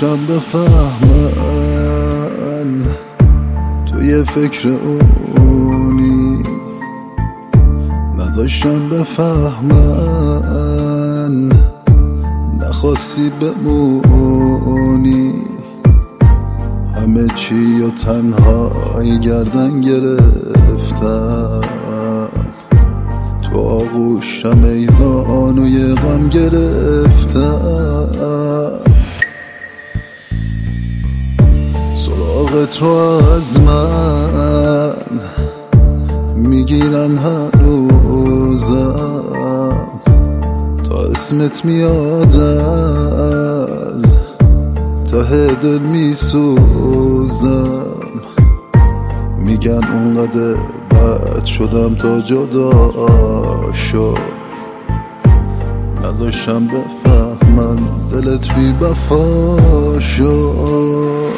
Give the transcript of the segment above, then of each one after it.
نذاشتم بفهمن توی فکر اونی، نذاشتم بفهمن نخواستی بمونی. همه چی و تنهایی گردن گرفتم، تو آغوشم ایزان و یه غم گرفتم. سراغت رو از من میگیرن هنوزم، تا اسمت میاد از ته دل میسوزم. میگن اونقدر بد شدم تا جدا شد، نذاشتم بفهمن دلت بی وفا شد.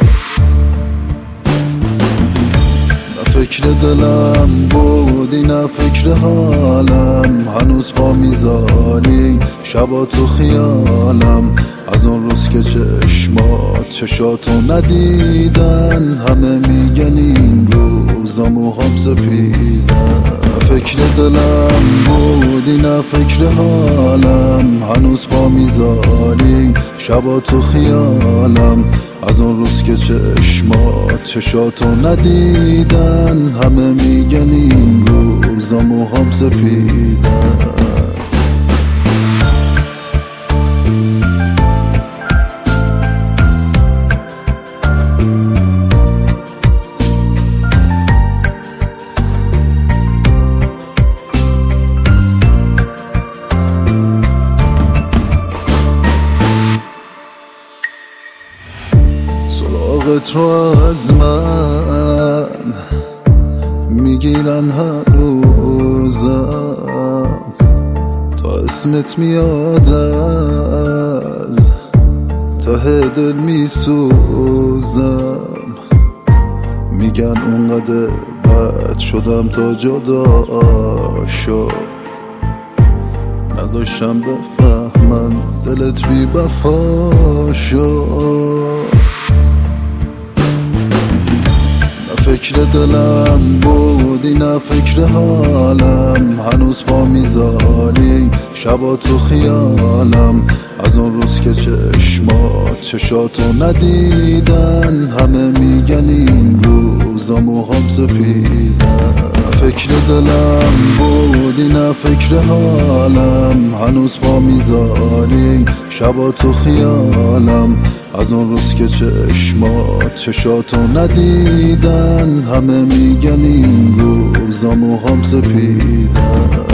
نه فکر دلم بودی نه فکر حالم، هنوز پا میذاری شبا تو خیالم. از اون روز که چشاتو ندیدن، همه میگن این روزا موهام سپیدن. نه فکر دلم بودی نه فکر حالم، هنوز پا میذاری شبا تو خیالم. از اون روز که چشاتو ندیدن، همه میگن این روزا موهام سپیدن. سراغت رو از من میگیرن هنوزم، تا اسمت میاد از ته دل میسوزم. میگن اونقدر بد شدم تا جدا شد، نذاشتم بفهمن دلت بی وفا شد. فکر دلم بودی نه فکر حالم، هنوز پا میذاری شبا تو خیالم. از اون روز که چشاتو ندیدن، همه میگن این روزا موهام سپیدن. فکر دلم بودی نه فکر حالم، هنوز پا میذاری شبا تو خیالم. از اون روز که چشاتو ندیدن، همه میگن این روزا موهام سپیدن.